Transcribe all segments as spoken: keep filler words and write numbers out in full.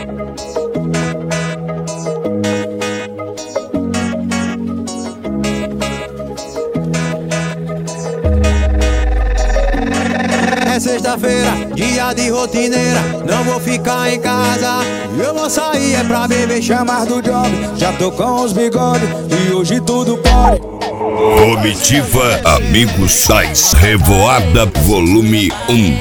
É sexta-feira, dia de rotineira, não vou ficar em casa. Eu vou sair é pra beber, chamar do job. Já tô com os bigodes e hoje tudo pode. Comitiva Amigos Sais, Revoada Volume um.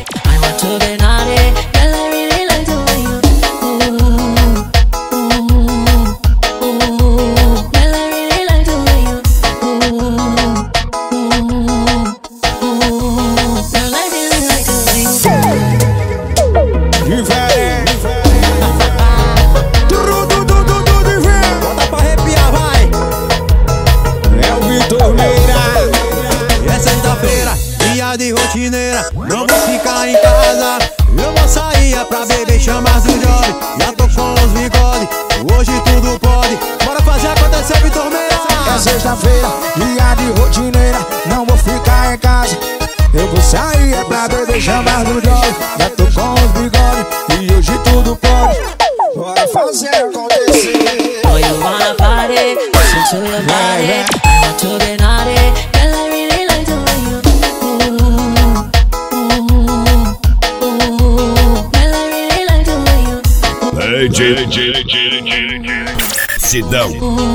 De rotineira, não vou ficar em casa. Eu vou sair é pra beber, chamar do job. Já tô com os bigodes, hoje tudo pode. Bora fazer acontecer, Vitor Meira. É sexta-feira, dia de rotineira, não vou ficar em casa. Eu vou sair é pra beber, chamar do job. Já tô com os bigodes e hoje tudo pode. Bora fazer acontecer. Oh, you wanna party, listen to your body. I want to get naughty. Sidão.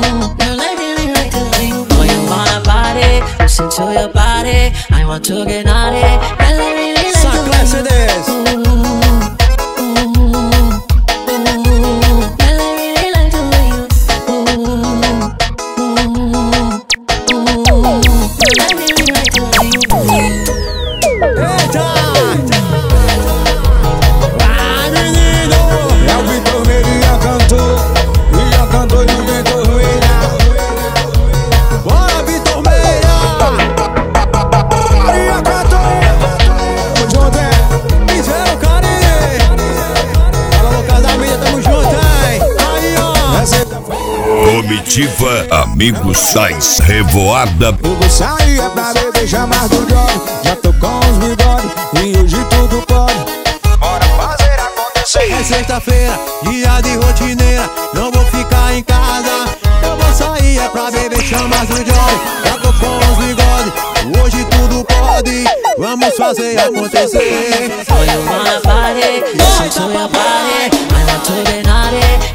Oh, you wanna party, listen to your body. I want to get naughty. Saclé C Ds. Comitiva Amigos Sais, Revoada. Eu vou sair é pra beber, chamar do job. Já tô com os bigodes e hoje tudo pode. Bora fazer acontecer. É sexta-feira, dia de rotineira, não vou ficar em casa. Eu vou sair é pra beber, chamar do job. Já tô com os bigodes, hoje tudo pode. Vamos fazer acontecer. Oh, you wanna party, listen to your body. I want to get naughty.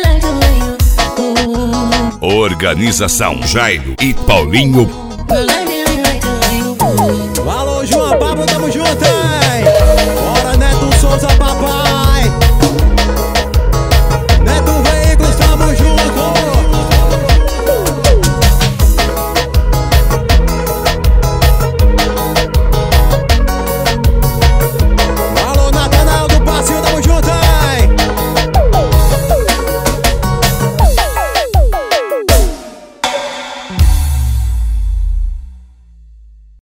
Organização Jairo e Paulinho.